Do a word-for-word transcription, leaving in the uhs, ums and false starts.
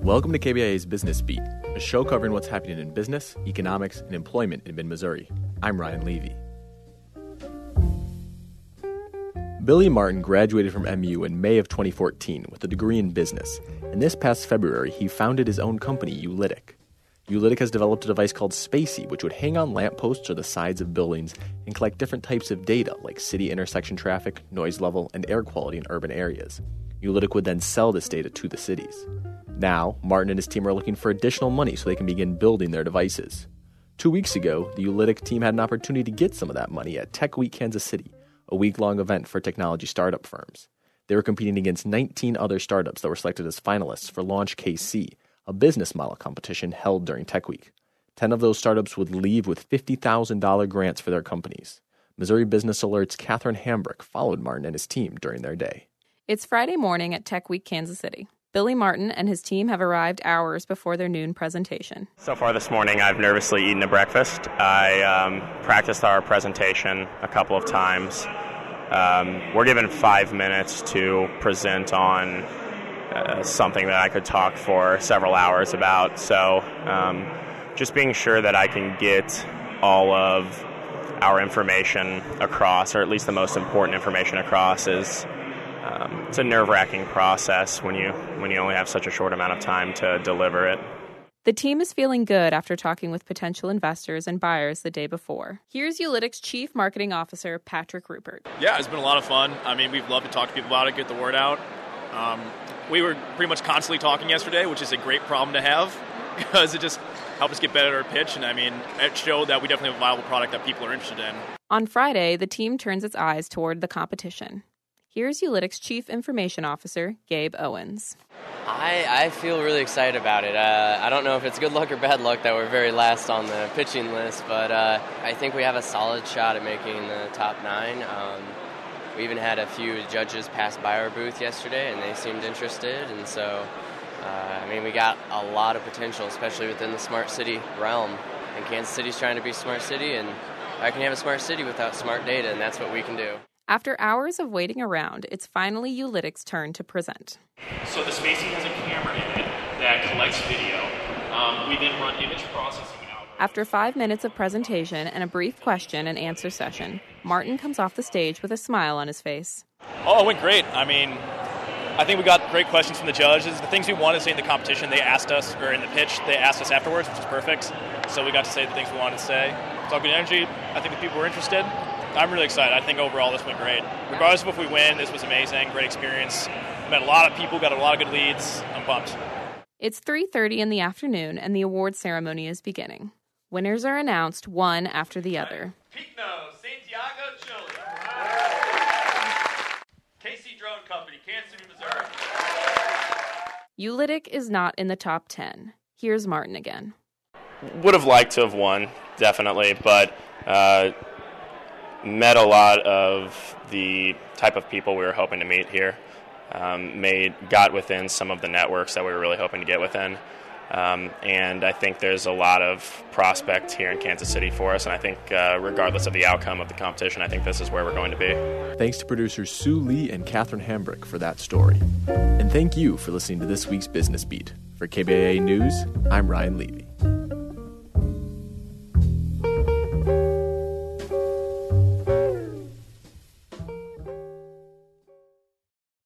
Welcome to K B I A's Business Beat, a show covering what's happening in business, economics, and employment in mid-Missouri. I'm Ryan Levy. Billy Martin graduated from M U in May of twenty fourteen with a degree in business, and this past February he founded his own company, Ulytic. Ulytic has developed a device called Spacey, which would hang on lampposts or the sides of buildings and collect different types of data like city intersection traffic, noise level, and air quality in urban areas. Ulytic would then sell this data to the cities. Now, Martin and his team are looking for additional money so they can begin building their devices. Two weeks ago, the Ulytic team had an opportunity to get some of that money at Tech Week Kansas City, a week-long event for technology startup firms. They were competing against nineteen other startups that were selected as finalists for Launch K C, a business model competition held during Tech Week. Ten of those startups would leave with fifty thousand dollars grants for their companies. Missouri Business Alert's Catherine Hambrick followed Martin and his team during their day. It's Friday morning at Tech Week Kansas City. Billy Martin and his team have arrived hours before their noon presentation. So far this morning, I've nervously eaten a breakfast. I um, practiced our presentation a couple of times. Um, we're given five minutes to present on uh, something that I could talk for several hours about. So um, just being sure that I can get all of our information across, or at least the most important information across, is Um, it's a nerve-wracking process when you when you only have such a short amount of time to deliver it. The team is feeling good after talking with potential investors and buyers the day before. Here's Ulytic's Chief Marketing Officer, Patrick Rupert. Yeah, it's been a lot of fun. I mean, we've loved to talk to people about it, get the word out. Um, we were pretty much constantly talking yesterday, which is a great problem to have because it just helped us get better at our pitch. And, I mean, it showed that we definitely have a viable product that people are interested in. On Friday, the team turns its eyes toward the competition. Here's Ulytic's Chief Information Officer, Gabe Owens. I, I feel really excited about it. Uh, I don't know if it's good luck or bad luck that we're very last on the pitching list, but uh, I think we have a solid shot at making the top nine. Um, we even had a few judges pass by our booth yesterday, and they seemed interested. And so, uh, I mean, we got a lot of potential, especially within the smart city realm. And Kansas City's trying to be a smart city, and I can have a smart city without smart data, and that's what we can do. After hours of waiting around, it's finally Ulytic's turn to present. So the Spacey has a camera in it that collects video. Um, we then run image processing out. After five minutes of presentation and a brief question and answer session, Martin comes off the stage with a smile on his face. Oh, it went great. I mean, I think we got great questions from the judges. The things we wanted to say in the competition, they asked us, or in the pitch, they asked us afterwards, which was perfect. So we got to say the things we wanted to say. It's all good energy. I think the people were interested. I'm really excited. I think overall this went great. Regardless of if we win, this was amazing. Great experience. Met a lot of people, got a lot of good leads. I'm pumped. It's three thirty in the afternoon, and the award ceremony is beginning. Winners are announced one after the other. Picno, Santiago, Chile. K C Drone Company, Kansas City, Missouri. Ulytic is not in the top ten. Here's Martin again. Would have liked to have won, definitely, but uh, met a lot of the type of people we were hoping to meet here. Um, made got within some of the networks that we were really hoping to get within. Um, and I think there's a lot of prospect here in Kansas City for us, and I think uh, regardless of the outcome of the competition, I think this is where we're going to be. Thanks to producers Sue Lee and Catherine Hambrick for that story. And thank you for listening to this week's Business Beat. For K B I A News, I'm Ryan Levy.